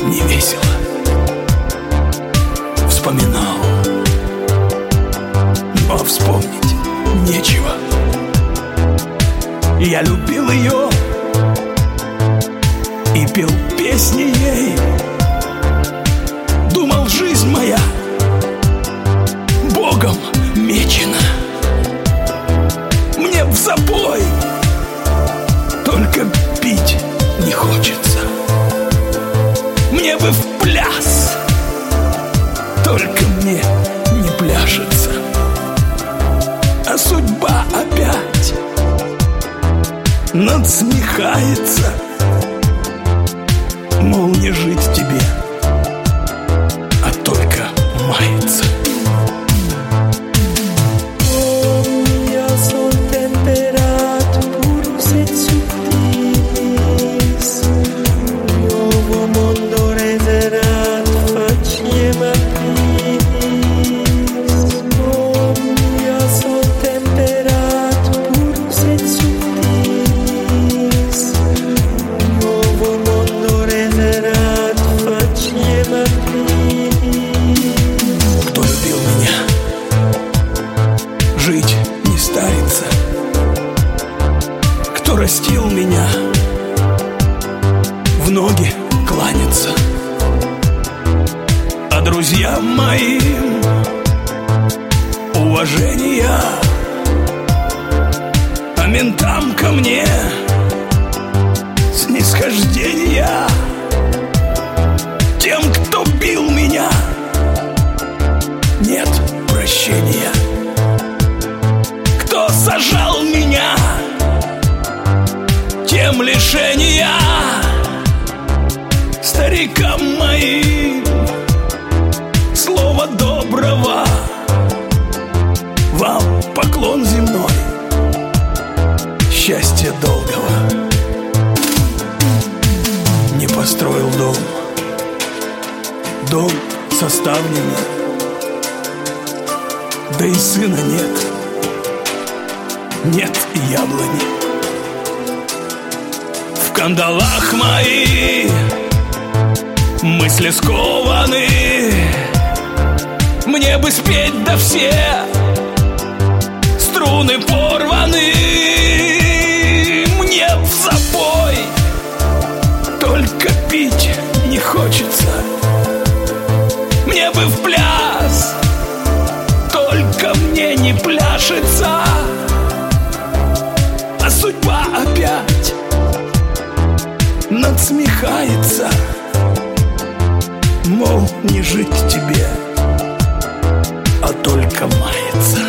не весело. Вспоминал, но вспомнить нечего. Я любил ее и пел песни ей. Думал, жизнь моя Богом мечена. Мне в забой, только пить не хочется. Мне бы в пляс, только мне не пляшется. А судьба опять надсмехается. Мол, не жить тебе, а только мается. Жить не старится, кто растил меня, в ноги кланяться. А друзьям моим уважения, а ментам ко мне снисхождения. Тем, кто бил меня, нет прощения. Кто сажал меня, тем лишения. Старикам моим слова доброго, вам поклон земной, счастья долгого. Не построил дом, дом составленный, да и сына нет. Нет и яблони. В кандалах мои мысли скованы. Мне бы спеть, да все струны порваны. Мне в запой, только пить не хочется. Мне бы в пляс, только мне не пляшется. А судьба опять надсмехается. Мол, не жить тебе, а только мается.